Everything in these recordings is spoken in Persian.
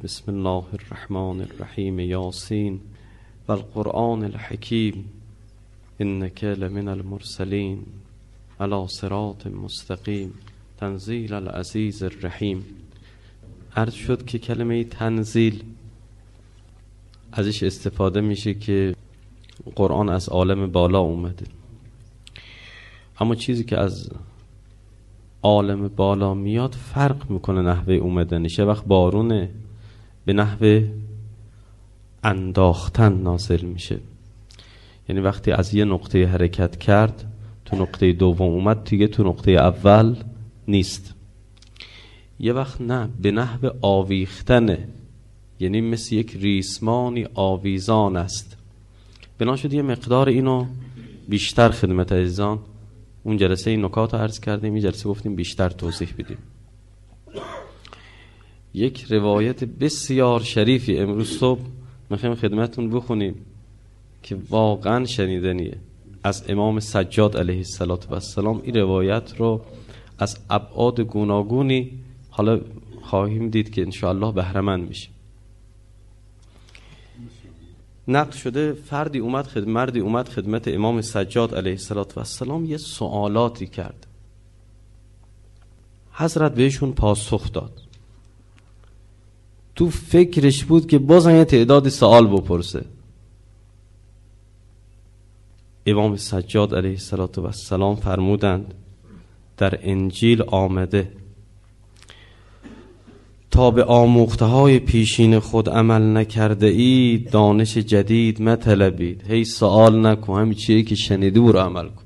بسم الله الرحمن الرحیم یاسین و القرآن الحکیم انک لمن المرسلین علی صراط مستقیم تنزیل العزیز الرحیم. عرض شد که کلمه تنزیل ازش استفاده میشه که قرآن از عالم بالا اومده، اما چیزی که از عالم بالا میاد فرق میکنه نحوه اومدنش. یه وقت بارونه به نحوه انداختن نازل میشه، یعنی وقتی از یه نقطه حرکت کرد تو نقطه دوم اومد دیگه تو نقطه اول نیست. یه وقت نه، به نحوه آویختنه، یعنی مثل یک ریسمانی آویزان است. بنا شد یه مقدار اینو بیشتر خدمت عزیزان اون جلسه این نکات رو عرض کردیم، این جلسه گفتیم بیشتر توضیح بدیم. یک روایت بسیار شریفی امروز صبح میخوایم خدمتون بخونیم که واقعا شنیدنیه، از امام سجاد علیه السلام. این روایت رو از ابعاد گوناگونی حالا خواهیم دید که انشاءالله بهره‌مند میشیم. نقل شده مردی اومد خدمت امام سجاد علیه السلام، یه سوالاتی کرد. حضرت بهشون پاسخ داد. تو فکرش بود که بازم یه تعداد سوال بپرسه. امام سجاد علیه السلام فرمودند در انجیل آمده تا به آموخته های پیشین خود عمل نکرده اید دانش جدید مطلبید. هی سوال نکن، همین چیزی که شنیدی برو عمل کن.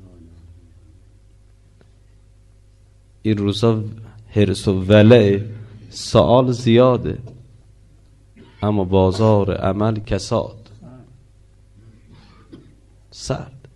این روزا حرص و ولع سوال زیاده، اما بازار عمل کساد سرد.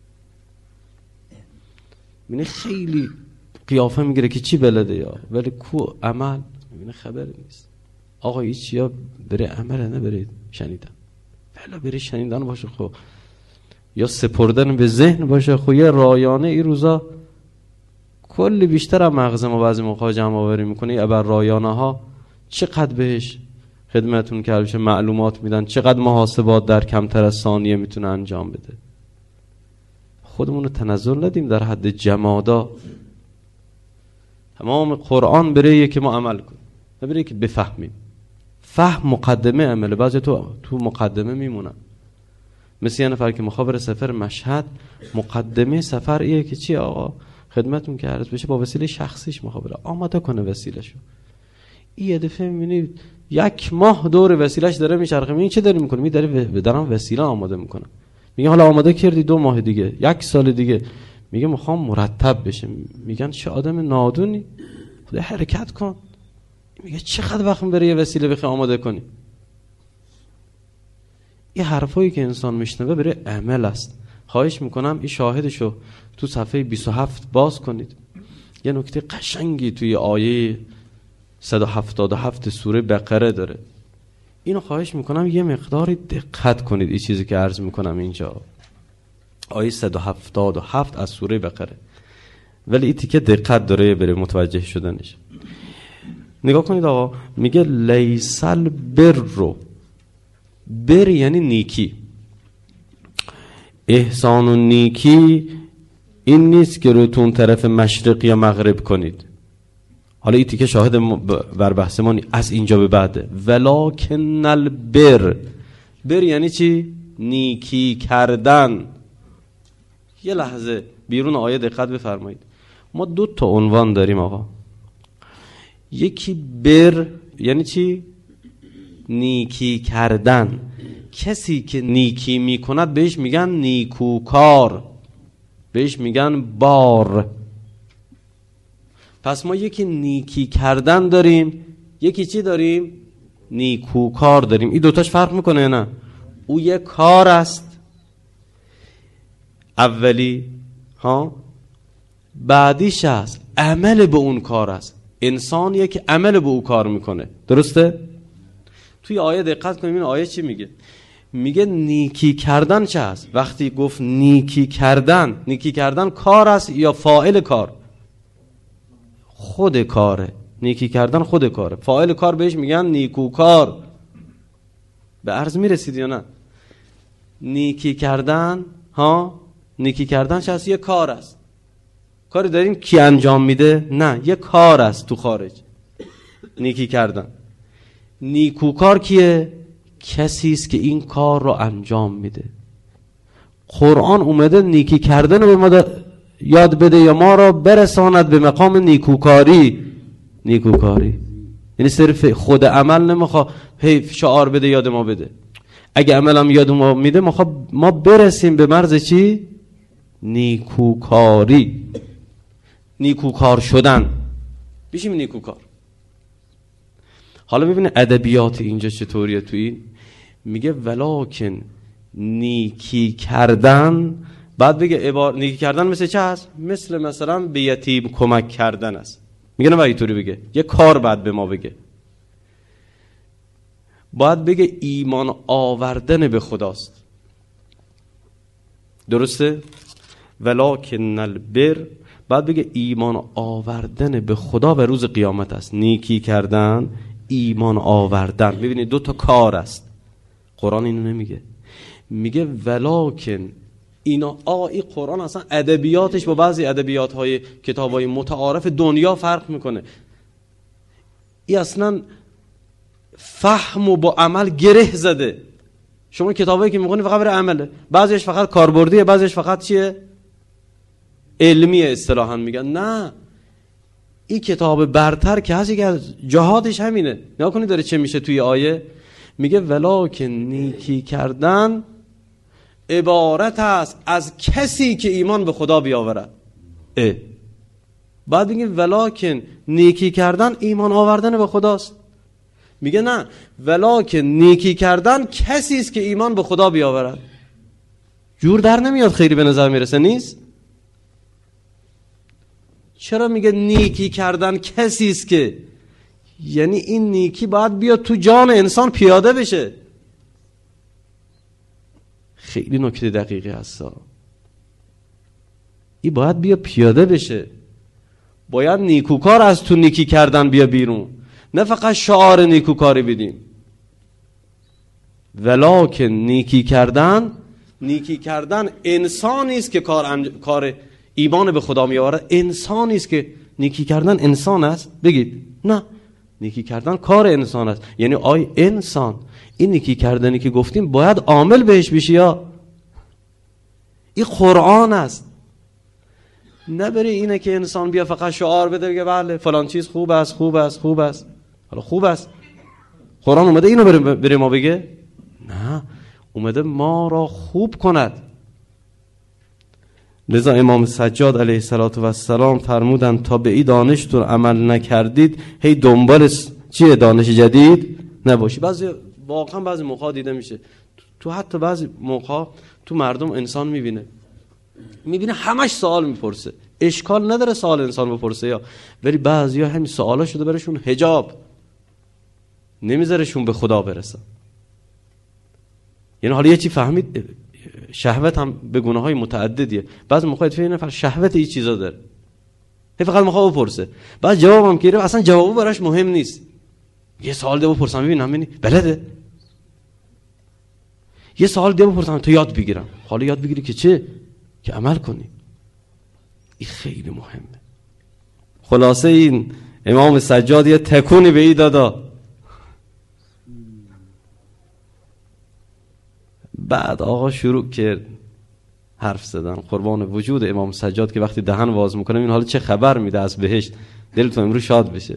منی خیلی قیافه میگیره که چی بلده یا ولی کو عمل میبینه خبر نیست. آقا هیچ یا بره عمل نه بره شنیدن، بلا بره شنیدن باشه خب، یا سپردن به ذهن باشه خب. یه رایانه این روزا کلی بیشتر هم مغز ما بعضی موقع جمع آوری میکنه. ابر رایانه ها چقدر بهش خدمتون کرده بشه معلومات میدن، چقدر محاسبات در کمتر از ثانیه میتونه انجام بده. خودمون رو تنزل ندیم در حد جمادا. تمام قرآن بره که ما عمل کنیم، بره که بفهمیم. فهم مقدمه عمله. بعضی تو مقدمه میمونن، مثل یه نفر که مخابر سفر مشهد مقدمه سفر ایه که چی آقا خدمتون که عرض بشه با وسیله شخصیش مخابره آماده کنه وسیله‌شو. این دفعه میبینی 1 ماه دور وسیله‌اش داره میچرخه. این چه داری میکنه؟ میداره دارم وسیله آماده میکنم. میگه حالا آماده کردی 2 ماه دیگه 1 سال دیگه، میگه میخوام مرتب بشه. میگن چه آدم نادونی، خدا حرکت کن. میگه چقدر وقت بره یه وسیله بخوای آماده کنی؟ این حرفایی که انسان میشنوه بره عمل است. خواهش میکنم این شاهدشو تو صفحه 27 باز کنید. یه نکته قشنگی توی آیه 177 سوره بقره داره. اینو خواهش میکنم یه مقداری دقت کنید. این چیزی که عرض میکنم اینجا آیه 177 از سوره بقره، ولی این تیکه دقت داره بره متوجه شدنش. نگاه کنید آقا، میگه لیسل بر یعنی نیکی. احسان و نیکی این نیست که روتون طرف مشرق یا مغرب کنید. حالا این تیکه شاهد بر بحث ما از اینجا به بعده. ولکن البر یعنی چی؟ نیکی کردن. یه لحظه بیرون آیه دقت بفرمایید. ما 2 تا عنوان داریم آقا. یکی بر یعنی چی؟ نیکی کردن. کسی که نیکی میکند بهش میگن نیکوکار، بهش میگن بار. پس ما یکی نیکی کردن داریم، یکی چی داریم؟ نیکوکار داریم. این دوتاش فرق میکنه نه؟ او یک کار است اولی ها، بعدیش است عمل به اون کار است. انسانیه که عمل به او کار میکنه. درسته؟ توی آیه دقت کنیم این آیه چی میگه؟ میگه نیکی کردن چه است؟ وقتی گفت نیکی کردن کار است یا فاعل کار؟ خود کاره. نیکی کردن خود کاره. فاعل کار بهش میگن نیکوکار. به عرض میرسید یا نه؟ نیکی کردن نیکی کردن چه هست؟ یه کار است. کاری داریم کی انجام میده؟ نه، یه کار است تو خارج. نیکی کردن. نیکوکار کیه؟ کسی است که این کار رو انجام میده. قرآن اومده نیکی کردن رو به ما یاد بده یا ما رو برساند به مقام نیکوکاری. یعنی صرف خود عمل نمیخواد شعار بده یاد ما بده. اگه عملم یاد ما میده ما برسیم به مرز چی؟ نیکوکاری. نیکوکار شدن، بشیم نیکوکار. حالا ببینه ادبیات اینجا چطوریه. تو این میگه ولکن نیکی کردن، بعد بگه نیکی کردن مثل چه هست؟ مثلا به یتیم کمک کردن است. میگه نه اینطوری بگه، یه کار بعد به ما بگه. باید بگه ایمان آوردن به خداست. درسته؟ ولکن البر، بعد بگه ایمان آوردن به خدا و روز قیامت است. نیکی کردن، ایمان آوردن. ببینید 2 تا کار است. قرآن اینو نمیگه، میگه ولکن اینا. این قرآن اصلا ادبیاتش با بعضی ادبیات‌های کتاب‌های متعارف دنیا فرق میکنه. این اصلا فهم و با عمل گره زده. شما کتابایی که میخونی فقط برای عمله، بعضیش فقط کاربردیه، بعضیش فقط چیه؟ علمیه اصطلاحاً میگن. نه، این کتاب برتر که هست که جهادش همینه. نگاه کنید داره چه میشه توی آیه. میگه ولکن نیکی کردن عبارت است از کسی که ایمان به خدا بیاورد. بعد میگه ولکن نیکی کردن ایمان آوردن به خداست. میگه نه، ولکن نیکی کردن کسی است که ایمان به خدا بیاورد. جور در نمیاد، خیلی به نظر میرسه نیست. چرا میگه نیکی کردن کسی است که؟ یعنی این نیکی باید بیاد تو جان انسان پیاده بشه. خیلی نکته دقیقی هست. این باید بیا پیاده بشه. باید نیکوکار از تو نیکی کردن بیا بیرون، نه فقط شعار نیکوکاری بدیم. ولکن نیکی کردن انسانی است که کار ایمان به خدا می آورد. انسانی است که نیکی کردن انسان است. بگید نه، نیکی کردن کار انسان است. یعنی انسان این نیکی کردنی که گفتیم باید عامل بهش بشی. یا این قرآن است. نه بری اینه که انسان بیا فقط شعار بده بگه بله فلان چیز خوب است. حالا خوب است. قرآن اومده اینو بره ما بگه؟ نه، اومده ما را خوب کند. لذا امام سجاد علیه السلام فرمودن تا به این دانشتون عمل نکردید هی دنبال چیه؟ دانش جدید نباشی. واقعا بعضی موقع دیده میشه تو حتی بعضی موقع تو مردم انسان میبینه همش سوال میپرسه. اشکال نداره سوال انسان بپرسه، یا ولی بعضیا همین سوالا شده برشون حجاب، نمیذارشون به خدا برسن. یعنی حالا یه چی فهمید، شهوت هم به گناه‌های متعددیه. بعضی موقع فکر نفر شهوت این چیزا داره، فقط میخواد بپرسه. بعد جوابم گیره، اصلا جوابو براش مهم نیست. یه سوال ده بپرسم ببینم بلده. یه سوال ده بپرسم تو یاد بگیرم. حالا یاد بگیری که چه؟ که عمل کنی. این خیلی مهمه. خلاصه این امام سجاد یه تکونی به این دادا. بعد آقا شروع کرد حرف زدن. قربان وجود امام سجاد که وقتی دهن واز میکنه این حالا چه خبر میده از بهشت، دلتون امروز شاد بشه.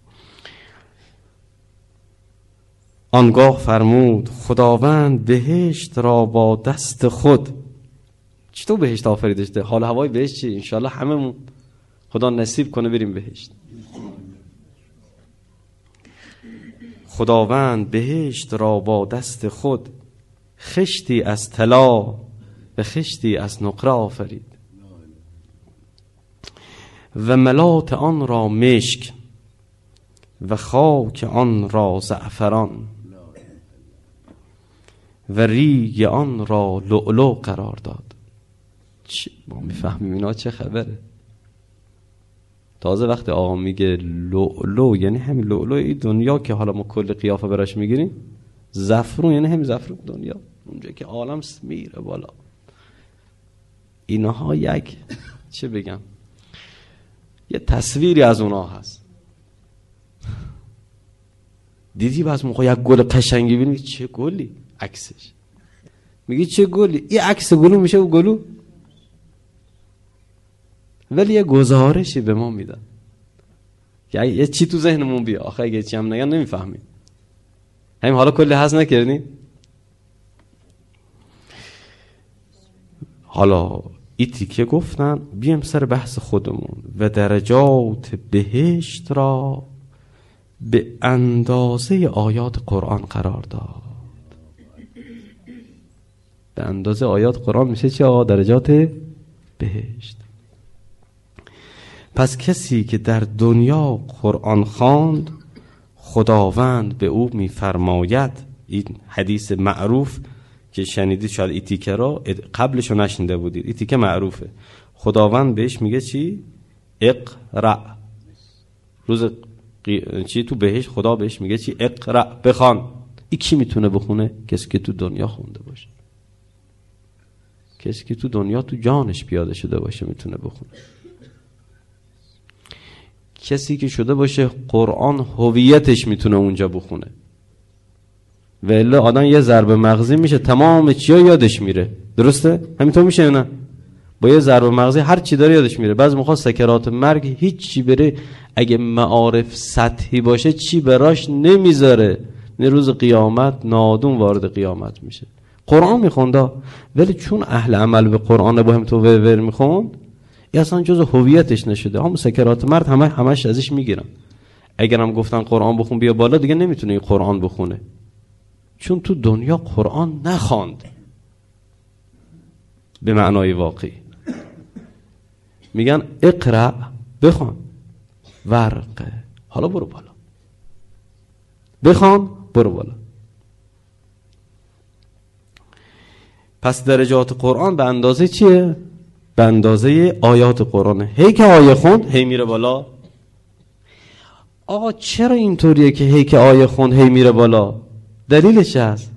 آنگاه فرمود خداوند بهشت را با دست خود. چطور بهشت آفریده شده؟ حال هوای بهشت چی؟ انشالله هممون خدا نصیب کنه بریم بهشت. خداوند بهشت را با دست خود خشتی از طلا و خشتی از نقره آفرید و ملات آن را مشک و خاک آن را زعفران و ریگ آن را لؤلؤ قرار داد. ما میفهمیم اینا چه خبره؟ تازه وقتی آقا میگه لؤلؤ، یعنی همین لؤلؤ این دنیا که حالا ما کل قیافه براش میگیریم، زفرون یعنی همین زفرون دنیا، اونجا که عالم میره بالا. اینها یک چه بگم، یه تصویری از اونها هست. دیدی بعض موقع یک گل قشنگی ببینی چه گلی عکسش، میگی چه گلی، این عکس گلو میشه و گلو، ولی یه گزارشی به ما میدن، یه چی تو ذهنمون بیا، آخه اگه چی هم نگن نمیفهمیم. همین حالا کلی حظ نکردین. حالا ایتی که گفتن بیم سر بحث خودمون. و درجات بهشت را به اندازه آیات قرآن قرار داد. به اندازه آیات قرآن میشه چه آقا؟ درجات بهشت. پس کسی که در دنیا قرآن خواند، خداوند به او میفرماید، این حدیث معروف که شنیدید شاید این تیکه را قبلشو نشنیده بودید، این تیکه معروفه. خداوند بهش میگه چی؟ اقرأ. روز چی تو بهش خدا بهش میگه چی؟ اقرأ، بخوان. این کی میتونه بخونه؟ کسی که تو دنیا خونده باشه، کسی که تو دنیا تو جانش پیاده شده باشه میتونه بخونه. کسی که شده باشه قرآن هویتش میتونه اونجا بخونه. ولی آدم یه ضربه مغزی میشه تمام چیا یادش میره. درسته؟ همینطور میشه نه؟ با یه ضربه مغزی هر چی داره یادش میره. بعضی موقع سکرات مرگ هیچ چی بره اگه معارف سطحی باشه چی براش نمیذاره. روز قیامت نادون وارد قیامت میشه. قرآن میخونده ولی چون اهل عمل به قرآن با هم تو ور میخوند، این اصلا جز هویتش نشده. هم سکرات مرد همش ازش میگیرن. اگر هم گفتن قرآن بخون بیا بالا، دیگه نمیتونه این قرآن بخونه، چون تو دنیا قرآن نخواند به معنای واقعی. میگن اقرأ، بخوان، ورقه، حالا برو بالا، بخوان برو بالا. پس درجات قرآن به اندازه چیه؟ به اندازه آیات قرآنه. هی که آیه خوند هی میره بالا. آقا چرا اینطوریه که هی که آیه خوند هی میره بالا؟ دلیلش هست.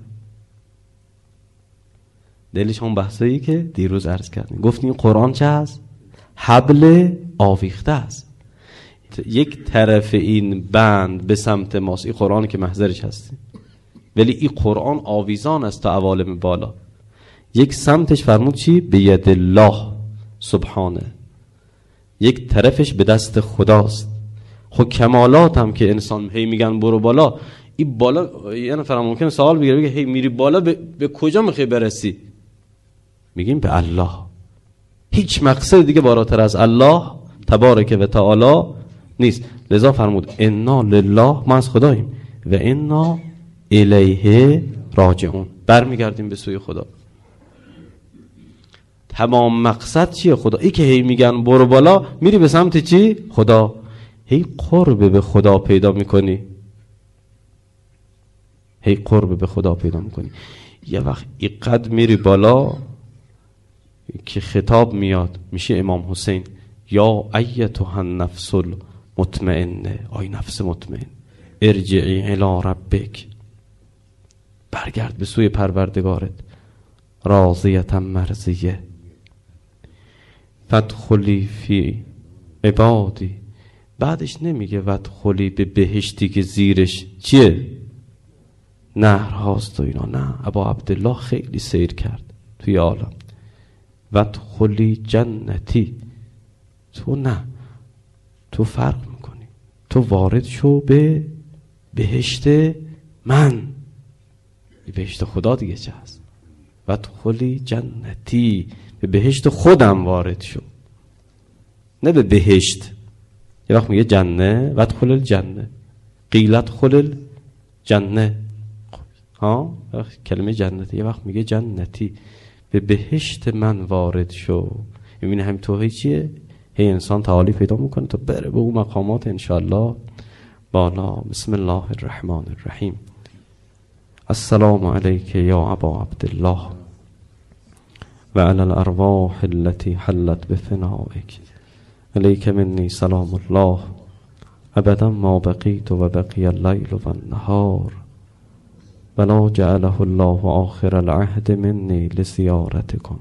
دلیلش هم بحثایی که دیروز عرض کردیم. گفتیم قرآن چه هست؟ حبل آویخته است. یک طرف این بند به سمت ماست، این قرآن که محضرش هستیم، ولی این قرآن آویزان است تا عوالم بالا. یک سمتش فرمود چی؟ به ید الله سبحانه، یک طرفش به دست خداست. خب کمالات هم که انسان هی میگن برو بالا، این بالا یه نفر ممکنه سوال بگیره بگه هی میری بالا به کجا میخوای برسی؟ میگیم به الله. هیچ مقصد دیگه بالاتر از الله تبارک و تعالی نیست. لذا فرمود انا لله، ما از خداییم، و انا الیه راجعون، برمیگردیم به سوی خدا. تمام مقصد چیه؟ خدا. ای که هی میگن برو بالا، میری به سمت چی؟ خدا. هی قرب به خدا پیدا میکنی، هی قرب به خدا پیدا میکنی. یه وقت اینقدر میری بالا که خطاب میاد، میشه امام حسین یا ایتها النفس المطمئنه، آی نفس مطمئن، ارجعی الی ربک، برگرد به سوی پروردگارت، راضیه مرضیه، فادخلی فی عبادی. بعدش نمیگه وادخلی به بهشتی که زیرش چیه؟ نهر هاست و اینا. نه، ابا عبدالله خیلی سیر کرد توی عالم. وادخلی جنتی، تو نه، تو فرق میکنی، تو وارد شو به بهشت من. بهشت خدا دیگه چه هست؟ وادخلی جنتی، به بهشت خودم وارد شو، نه به بهشت. یه وقت میگه جنه، وادخل الجنه، قیل ادخل الجنه، ها کلمه جنتی. یه وقت میگه جنتی، به بهشت من وارد شو. میبینی همین توهی چیه؟ هی انسان تعالی پیدا میکنه تا بره به اون مقامات انشاءالله بالا. بسم الله الرحمن الرحیم. السلام علیک یا ابا عبدالله و علی الارواح التي حلت بفنائک علیک منی سلام الله ابدا ما بقیت و بقی اللیل و النهار ولا جعله الله آخر العهد منی لزیارتکم.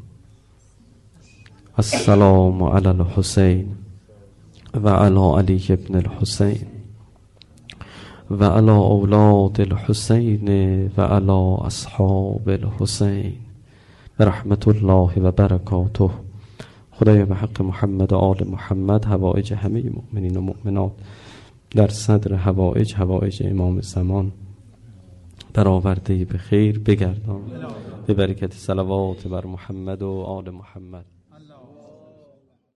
السلام علی الحسین و علی علی ابن الحسین و علی اولاد الحسین و علی اصحاب الحسین برحمت الله و برکاته. خدایا به حق محمد و آل محمد حوائج همه مؤمنین و مؤمنات در صدر حوائج امام زمان برآورده به خیر بگردان، به برکت صلوات بر محمد و آل محمد.